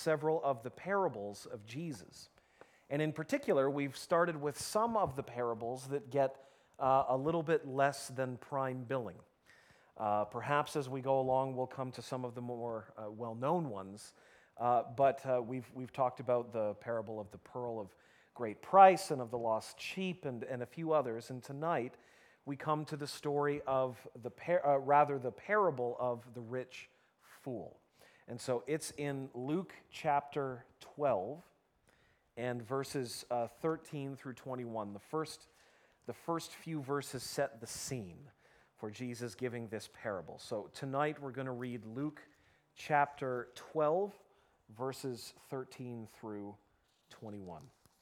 several of the parables of Jesus. And in particular, we've started with some of the parables that get a little bit less than prime billing. Perhaps as we go along, we'll come to some of the more well-known ones. But we've talked about the parable of the pearl of great price and of the lost sheep and a few others. And tonight we come to the story of the parable of the rich fool. And so it's in Luke chapter 12 and verses 13 through 21. The first few verses set the scene for Jesus giving this parable. So tonight we're going to read Luke chapter 12, verses 13 through 21.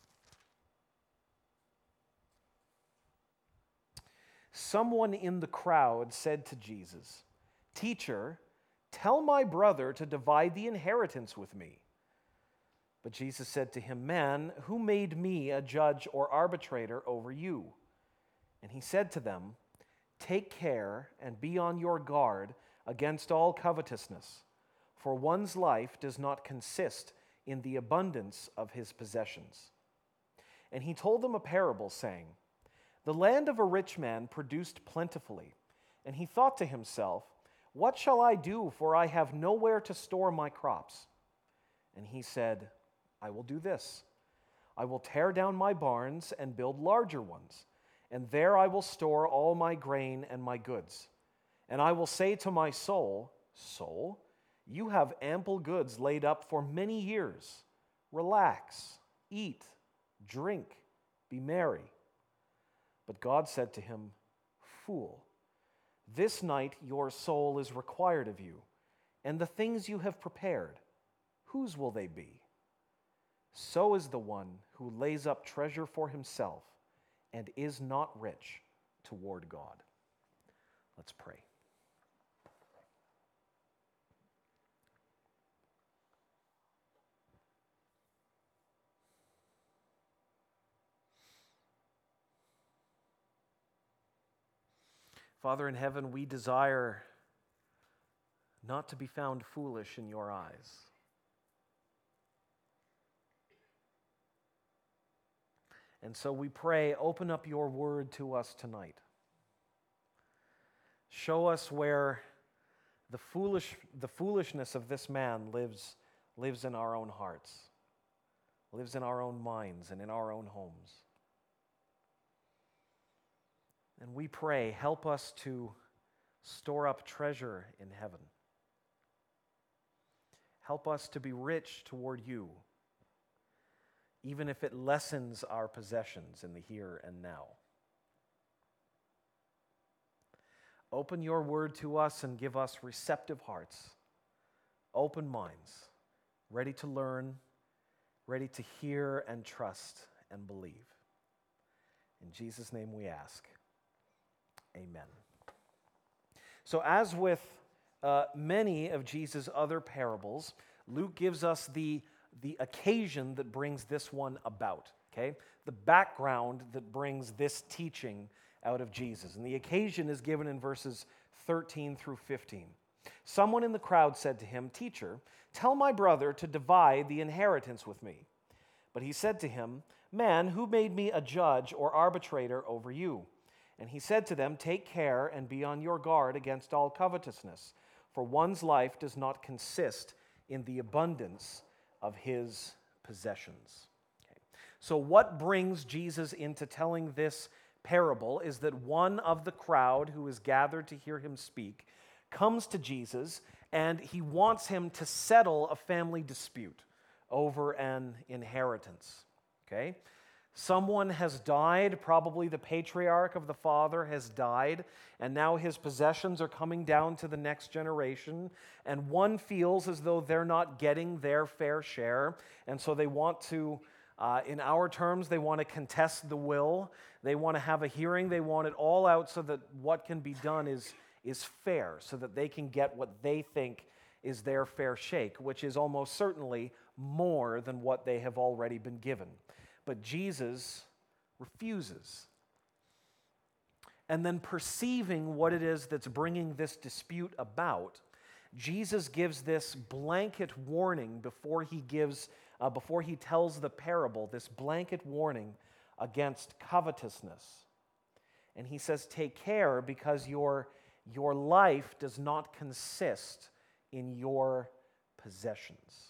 Someone in the crowd said to Jesus, "Teacher, tell my brother to divide the inheritance with me." But Jesus said to him, "Man, who made me a judge or arbitrator over you?" And he said to them, "Take care and be on your guard against all covetousness, for one's life does not consist in the abundance of his possessions." And he told them a parable, saying, "The land of a rich man produced plentifully, and he thought to himself, 'What shall I do, for I have nowhere to store my crops?' And he said, 'I will do this. I will tear down my barns and build larger ones, and there I will store all my grain and my goods. And I will say to my soul, Soul, you have ample goods laid up for many years. Relax, eat, drink, be merry.' But God said to him, 'Fool, this night your soul is required of you, and the things you have prepared, whose will they be? So is the one who lays up treasure for himself and is not rich toward God.'" Let's pray. Father in heaven, we desire not to be found foolish in your eyes. And so we pray, open up your word to us tonight. Show us where the foolishness of this man lives in our own hearts, lives in our own minds and in our own homes. And we pray, help us to store up treasure in heaven. Help us to be rich toward you, even if it lessens our possessions in the here and now. Open your word to us and give us receptive hearts, open minds, ready to learn, ready to hear and trust and believe. In Jesus' name we ask. Amen. So as with many of Jesus' other parables, Luke gives us the occasion that brings this one about, okay? The background that brings this teaching out of Jesus. And the occasion is given in verses 13 through 15. Someone in the crowd said to him, "Teacher, tell my brother to divide the inheritance with me." But he said to him, "Man, who made me a judge or arbitrator over you?" And he said to them, "Take care and be on your guard against all covetousness, for one's life does not consist in the abundance of his possessions." Okay. So what brings Jesus into telling this parable is that one of the crowd who is gathered to hear him speak comes to Jesus and he wants him to settle a family dispute over an inheritance. Okay? Someone has died, probably the patriarch of the father has died, and now his possessions are coming down to the next generation, and one feels as though they're not getting their fair share, and so they want to, in our terms, they want to contest the will, they want to have a hearing, they want it all out so that what can be done is fair, so that they can get what they think is their fair shake, which is almost certainly more than what they have already been given. But Jesus refuses. And then perceiving what it is that's bringing this dispute about, Jesus gives this blanket warning before he tells the parable, this blanket warning against covetousness. And he says, take care because your life does not consist in your possessions.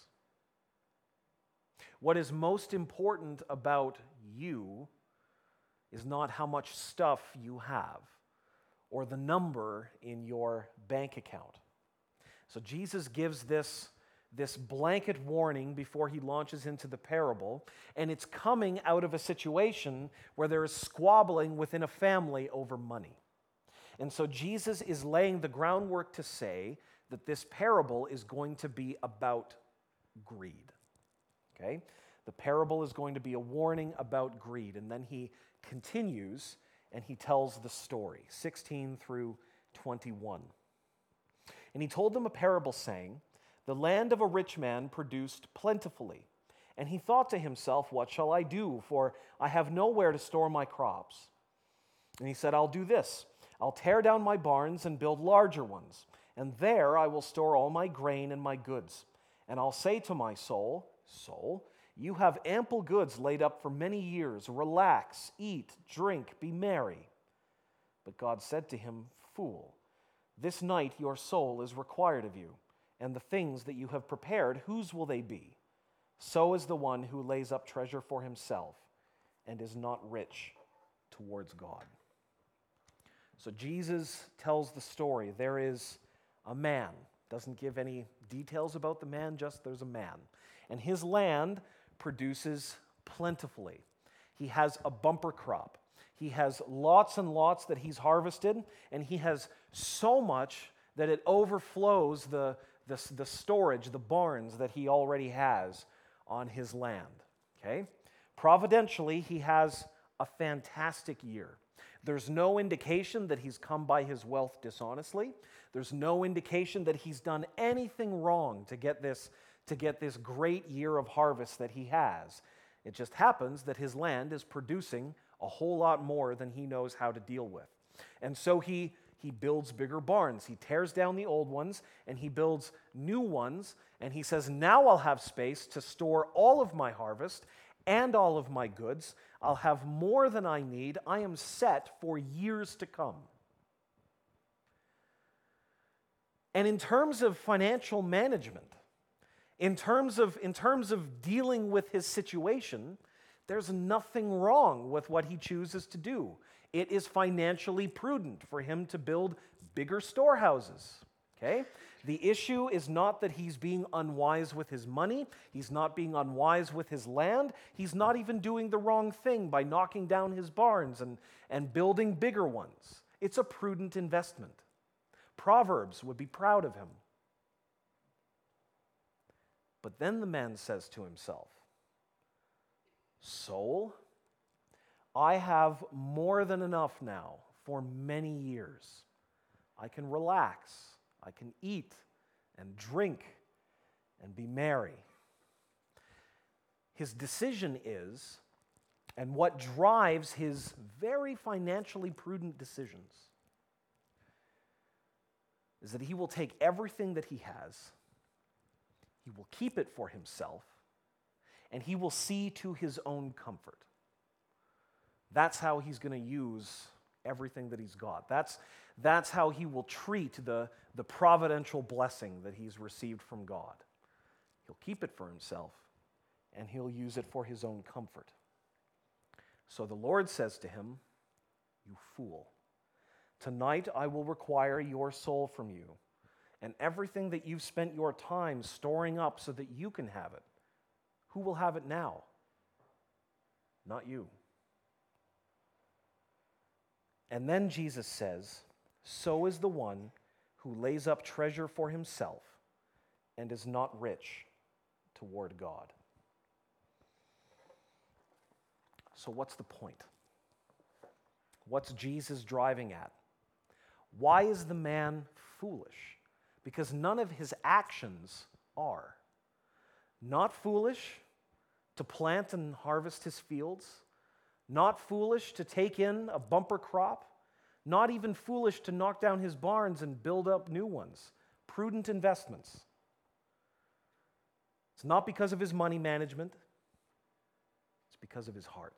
What is most important about you is not how much stuff you have or the number in your bank account. So Jesus gives this blanket warning before he launches into the parable, and it's coming out of a situation where there is squabbling within a family over money. And so Jesus is laying the groundwork to say that this parable is going to be about greed. Okay? The parable is going to be a warning about greed, and then he continues and he tells the story, 16 through 21. And he told them a parable saying, the land of a rich man produced plentifully. And he thought to himself, what shall I do? For I have nowhere to store my crops. And he said, I'll do this. I'll tear down my barns and build larger ones. And there I will store all my grain and my goods. And I'll say to my soul, soul, you have ample goods laid up for many years. Relax, eat, drink, be merry. But God said to him, fool, this night your soul is required of you, and the things that you have prepared, whose will they be? So is the one who lays up treasure for himself and is not rich towards God. So Jesus tells the story. There is a man. Doesn't give any details about the man, just there's a man. And his land produces plentifully. He has a bumper crop. He has lots and lots that he's harvested, and he has so much that it overflows the storage, the barns that he already has on his land. Okay? Providentially, he has a fantastic year. There's no indication that he's come by his wealth dishonestly. There's no indication that he's done anything wrong to get this great year of harvest that he has. It just happens that his land is producing a whole lot more than he knows how to deal with. And so he builds bigger barns. He tears down the old ones and he builds new ones. And he says, now I'll have space to store all of my harvest and all of my goods. I'll have more than I need. I am set for years to come. And in terms of financial management, in terms of dealing with his situation, there's nothing wrong with what he chooses to do. It is financially prudent for him to build bigger storehouses. Okay? The issue is not that he's being unwise with his money. He's not being unwise with his land. He's not even doing the wrong thing by knocking down his barns and building bigger ones. It's a prudent investment. Proverbs would be proud of him. But then the man says to himself, soul, I have more than enough now for many years. I can relax, I can eat and drink and be merry. His decision is, and what drives his very financially prudent decisions, is that he will take everything that he has, he will keep it for himself, and he will see to his own comfort. That's how he's going to use everything that he's got. That's how he will treat the providential blessing that he's received from God. He'll keep it for himself, and he'll use it for his own comfort. So the Lord says to him, you fool, tonight I will require your soul from you, and everything that you've spent your time storing up so that you can have it. Who will have it now? Not you. And then Jesus says, so is the one who lays up treasure for himself and is not rich toward God. So what's the point? What's Jesus driving at? Why is the man foolish? Because none of his actions are. Not foolish to plant and harvest his fields, not foolish to take in a bumper crop, not even foolish to knock down his barns and build up new ones. prudent investments. It's not because of his money management, it's because of his heart.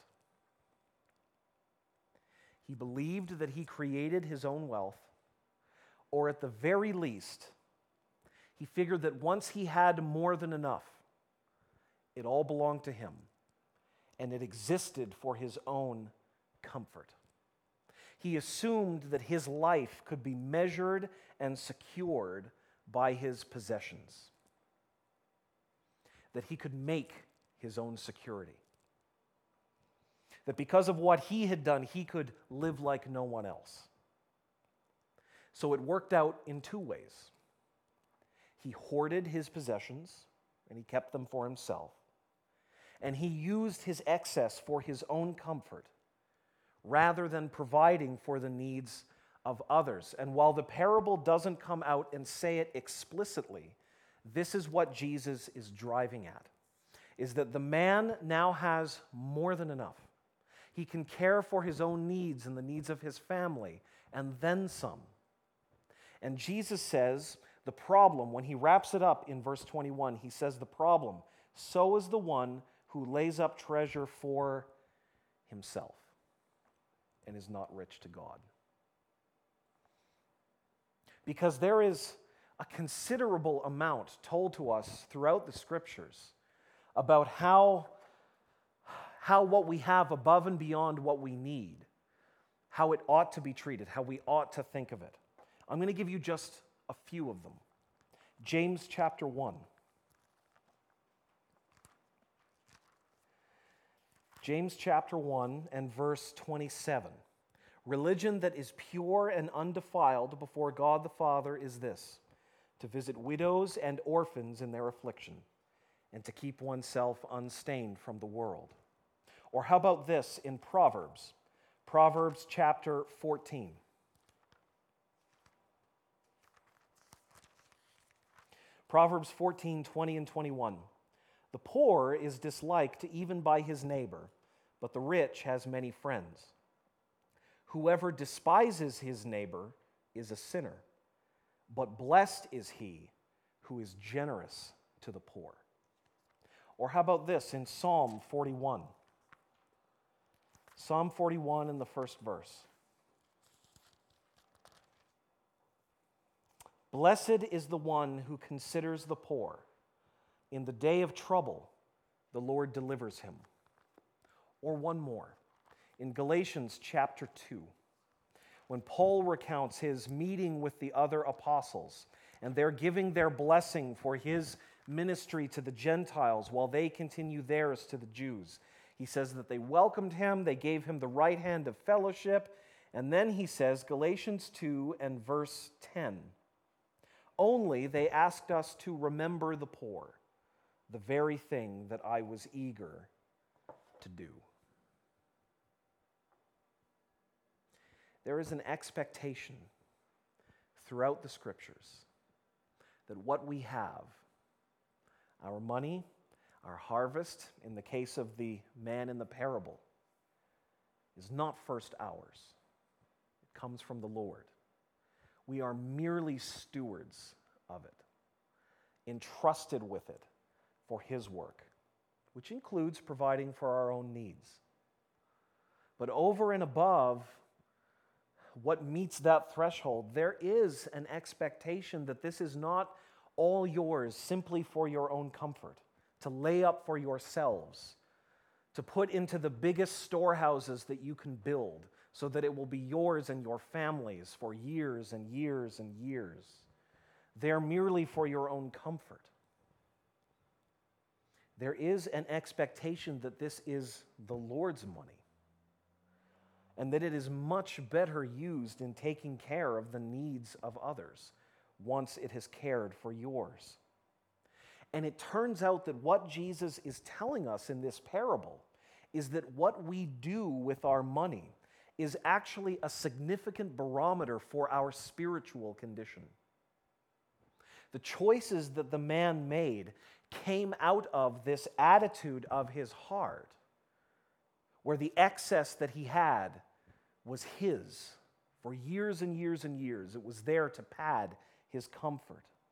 He believed that he created his own wealth, or at the very least, he figured that once he had more than enough, it all belonged to him, and it existed for his own comfort. He assumed that his life could be measured and secured by his possessions, that he could make his own security, that because of what he had done, he could live like no one else. So it worked out in two ways. He hoarded his possessions, and he kept them for himself, and he used his excess for his own comfort, rather than providing for the needs of others. And while the parable doesn't come out and say it explicitly, this is what Jesus is driving at, is that the man now has more than enough. He can care for his own needs and the needs of his family, and then some. And Jesus says the problem, when he wraps it up in verse 21, he says the problem, so is the one who lays up treasure for himself and is not rich to God. Because there is a considerable amount told to us throughout the Scriptures about how what we have above and beyond what we need, how it ought to be treated, how we ought to think of it. I'm going to give you just a few of them. James chapter 1. James chapter 1 and verse 27. Religion that is pure and undefiled before God the Father is this, to visit widows and orphans in their affliction, and to keep oneself unstained from the world. Or how about this in Proverbs? Proverbs chapter 14. Proverbs 14, 20 and 21. The poor is disliked even by his neighbor, but the rich has many friends. Whoever despises his neighbor is a sinner, but blessed is he who is generous to the poor. Or how about this in Psalm 41? Psalm 41 in the first verse. Blessed is the one who considers the poor. In the day of trouble, the Lord delivers him. Or one more. In Galatians chapter 2, when Paul recounts his meeting with the other apostles, and they're giving their blessing for his ministry to the Gentiles while they continue theirs to the Jews. He says that they welcomed him, they gave him the right hand of fellowship, and then he says, Galatians 2 and verse 10, only they asked us to remember the poor, the very thing that I was eager to do. There is an expectation throughout the Scriptures that what we have, our money, our harvest, in the case of the man in the parable, is not first ours. It comes from the Lord. We are merely stewards of it, entrusted with it for His work, which includes providing for our own needs. But over and above what meets that threshold, there is an expectation that this is not all yours simply for your own comfort, to lay up for yourselves, to put into the biggest storehouses that you can build so that it will be yours and your families for years and years and years. They're merely for your own comfort. There is an expectation that this is the Lord's money, and that it is much better used in taking care of the needs of others once it has cared for yours. And it turns out that what Jesus is telling us in this parable is that what we do with our money is actually a significant barometer for our spiritual condition. The choices that the man made came out of this attitude of his heart, where the excess that he had was his for years and years and years. It was there to pad his comfort.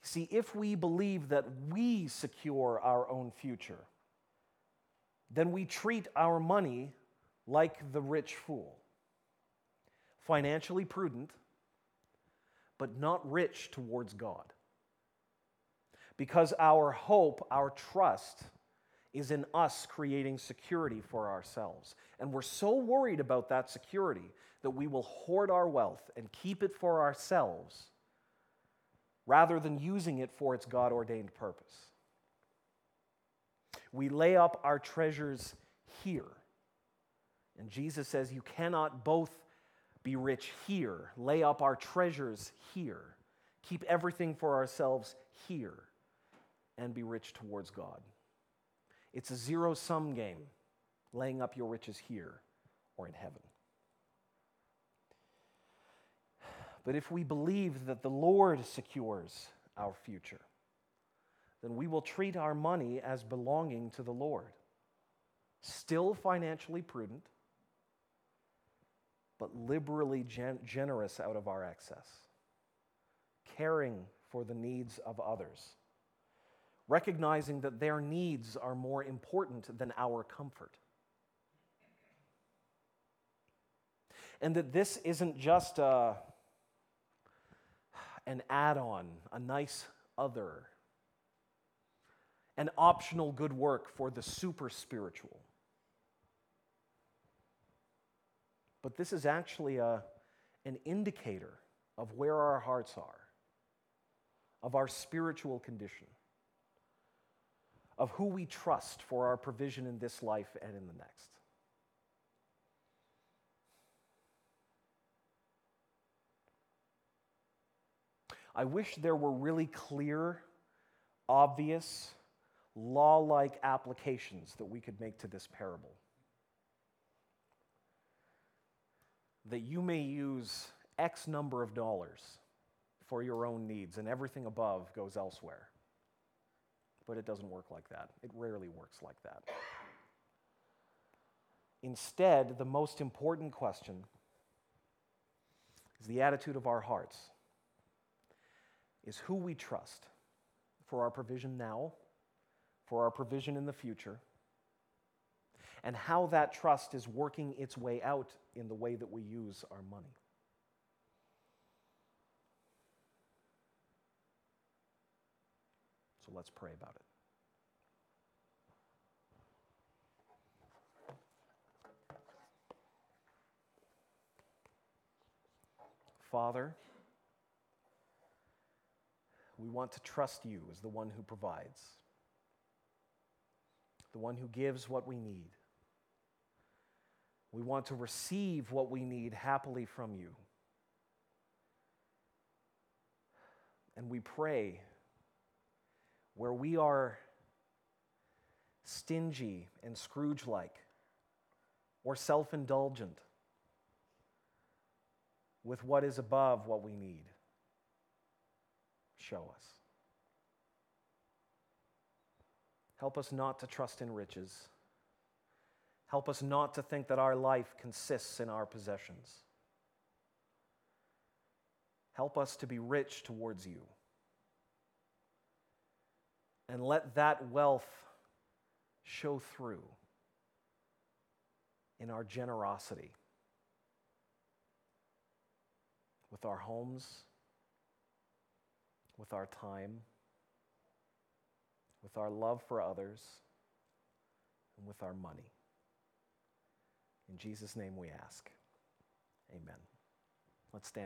See, if we believe that we secure our own future, then we treat our money like the rich fool. Financially prudent, but not rich towards God. Because our hope, our trust, is in us creating security for ourselves. And we're so worried about that security that we will hoard our wealth and keep it for ourselves rather than using it for its God-ordained purpose. We lay up our treasures here. And Jesus says you cannot both be rich here, lay up our treasures here, keep everything for ourselves here, and be rich towards God. It's a zero-sum game, laying up your riches here or in heaven. But if we believe that the Lord secures our future, then we will treat our money as belonging to the Lord. Still financially prudent, but liberally generous out of our excess. Caring for the needs of others. Recognizing that their needs are more important than our comfort. And that this isn't just an add-on, a nice other, an optional good work for the super spiritual. But this is actually an indicator of where our hearts are, of our spiritual condition, of who we trust for our provision in this life and in the next. I wish there were really clear, obvious, law-like applications that we could make to this parable. That you may use X number of dollars for your own needs and everything above goes elsewhere. But it doesn't work like that. It rarely works like that. Instead, the most important question is the attitude of our hearts. Is who we trust for our provision now, for our provision in the future, and how that trust is working its way out in the way that we use our money. So let's pray about it. Father, we want to trust you as the one who provides, the one who gives what we need. We want to receive what we need happily from you. And we pray where we are stingy and Scrooge-like or self-indulgent with what is above what we need. Show us. Help us not to trust in riches. Help us not to think that our life consists in our possessions. Help us to be rich towards you. And let that wealth show through in our generosity with our homes, with our time, with our love for others, and with our money. In Jesus' name we ask. Amen. Let's stand.